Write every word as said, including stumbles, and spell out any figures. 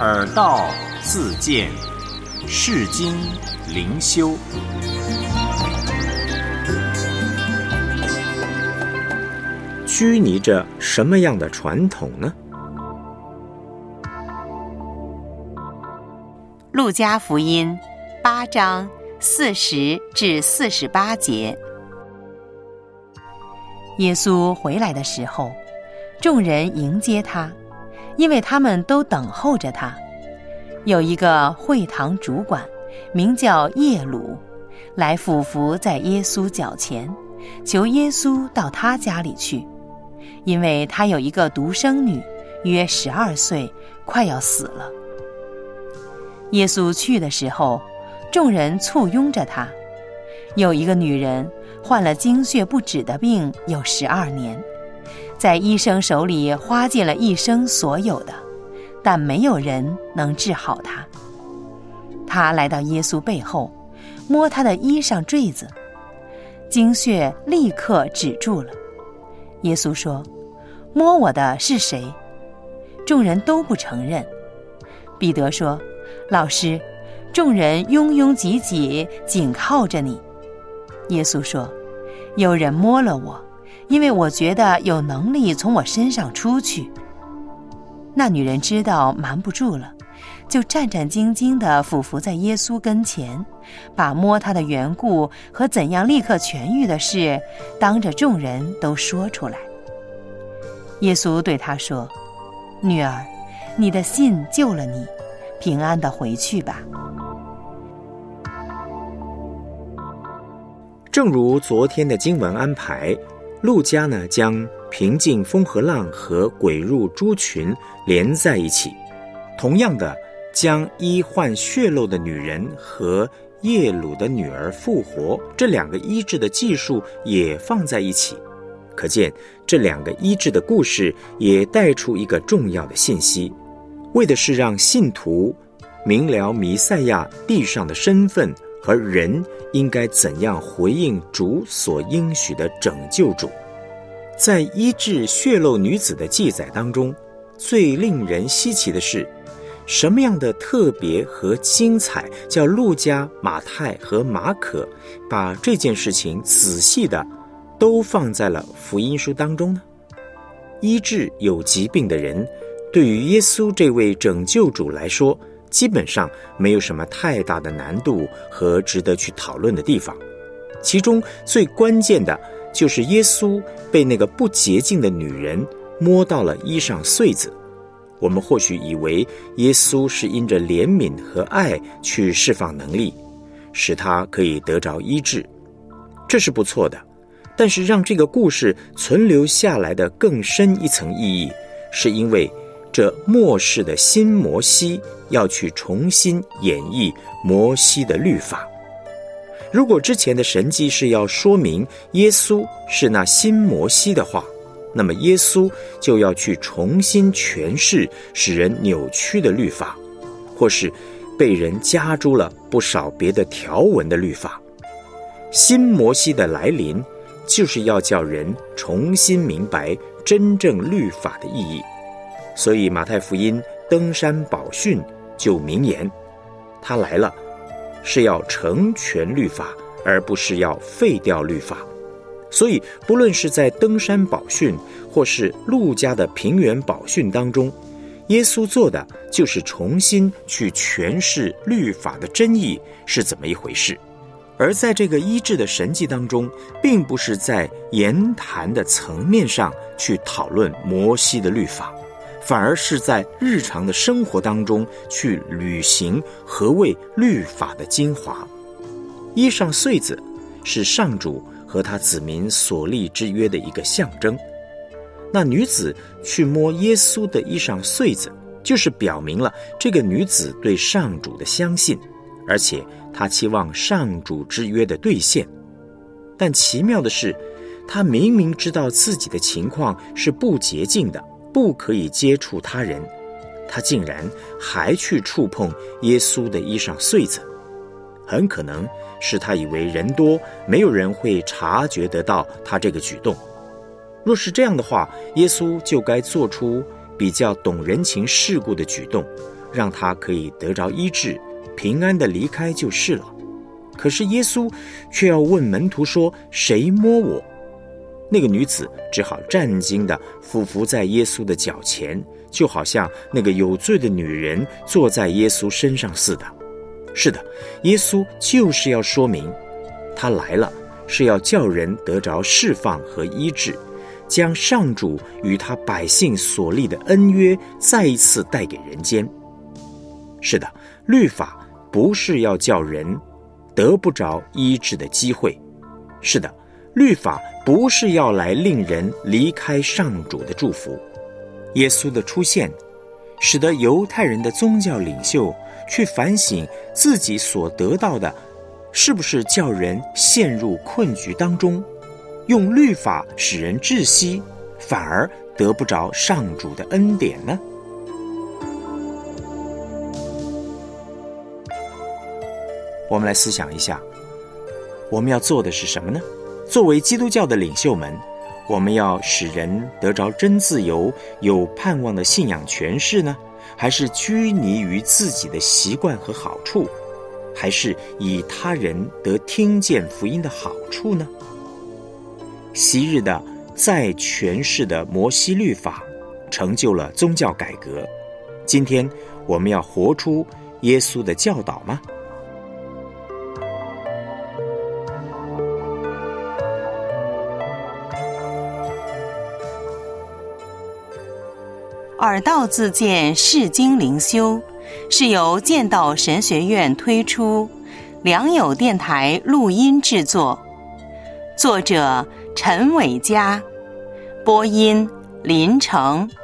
耳道自见，世经灵修。 拘泥着什么样的传统呢？ 路加福音八章四十至四十八节。耶稣回来的时候，众人迎接他，因为他们都等候着他。有一个会堂主管，名叫耶鲁，来俯伏在耶稣脚前，求耶稣到他家里去，因为他有一个独生女，约十二岁，快要死了。耶稣去的时候，众人簇拥着他。有一个女人患了经血不止的病有十二年，在医生手里花尽了一生所有的，但没有人能治好她。她来到耶稣背后，摸他的衣裳坠子，经血立刻止住了。耶稣说：“摸我的是谁？”众人都不承认。彼得说：“老师，众人拥拥挤挤，紧靠着你。”耶稣说：“有人摸了我，因为我觉得有能力从我身上出去。”那女人知道瞒不住了，就战战兢兢地俯伏在耶稣跟前，把摸他的缘故和怎样立刻痊愈的事，当着众人都说出来。耶稣对她说：“女儿，你的信救了你，平安地回去吧。” 正如昨天的经文安排，路加呢将平静风和浪和鬼入猪群连在一起，同样的将医患血漏的女人和耶鲁的女儿复活这两个医治的技术也放在一起。可见这两个医治的故事也带出一个重要的信息，为的是让信徒明了弥赛亚地上的身份和人应该怎样回应主所应许的拯救主。在医治血漏女子的记载当中，最令人稀奇的是，什么样的特别和精彩叫路加、马太和马可把这件事情仔细的都放在了福音书当中呢？医治有疾病的人，对于耶稣这位拯救主来说，基本上没有什么太大的难度和值得去讨论的地方。其中最关键的就是耶稣被那个不洁净的女人摸到了衣上穗子。我们或许以为耶稣是因着怜悯和爱去释放能力，使他可以得着医治，这是不错的。但是让这个故事存留下来的更深一层意义，是因为这末世的新摩西要去重新演绎摩西的律法。如果之前的神迹是要说明耶稣是那新摩西的话，那么耶稣就要去重新诠释使人扭曲的律法，或是被人加诸了不少别的条文的律法。新摩西的来临，就是要叫人重新明白真正律法的意义。所以马太福音登山宝训就明言，他来了是要成全律法，而不是要废掉律法。所以不论是在登山宝训或是路加的平原宝训当中，耶稣做的就是重新去诠释律法的真意是怎么一回事。而在这个医治的神迹当中，并不是在言谈的层面上去讨论摩西的律法，反而是在日常的生活当中去履行何谓律法的精华。衣上穗子是上主和他子民所立之约的一个象征。那女子去摸耶稣的衣上穗子，就是表明了这个女子对上主的相信，而且她期望上主之约的兑现。但奇妙的是，她明明知道自己的情况是不洁净的，不可以接触他人，她竟然还去触碰耶稣的衣上穗子。很可能是她以为人多，没有人会察觉得到她这个举动。若是这样的话，耶稣就该做出比较懂人情世故的举动， 让他可以得着医治，平安的离开就是了。可是耶稣却要问门徒说：谁摸我？那个女子只好战惊地俯伏在耶稣的脚前，就好像那个有罪的女人坐在耶稣身上似的。是的，耶稣就是要说明，他来了是要叫人得着释放和医治，将上主与他百姓所立的恩约再一次带给人间。是的，律法不是要叫人得不着医治的机会。是的，律法不是要来令人离开上主的祝福。耶稣的出现使得犹太人的宗教领袖去反省自己所得到的是不是叫人陷入困局当中，用律法使人窒息，反而得不着上主的恩典呢？我们来思想一下，我们要做的是什么呢？作为基督教的领袖们，我们要使人得着真自由、有盼望的信仰诠释呢，还是拘泥于自己的习惯和好处，还是以他人得听见福音的好处呢？昔日的再诠释的摩西律法成就了宗教改革，今天我们要活出耶稣的教导吗？ 耳道自荐释经灵修是由剑道神学院推出，良友电台录音制作，作者陈伟嘉，播音林成。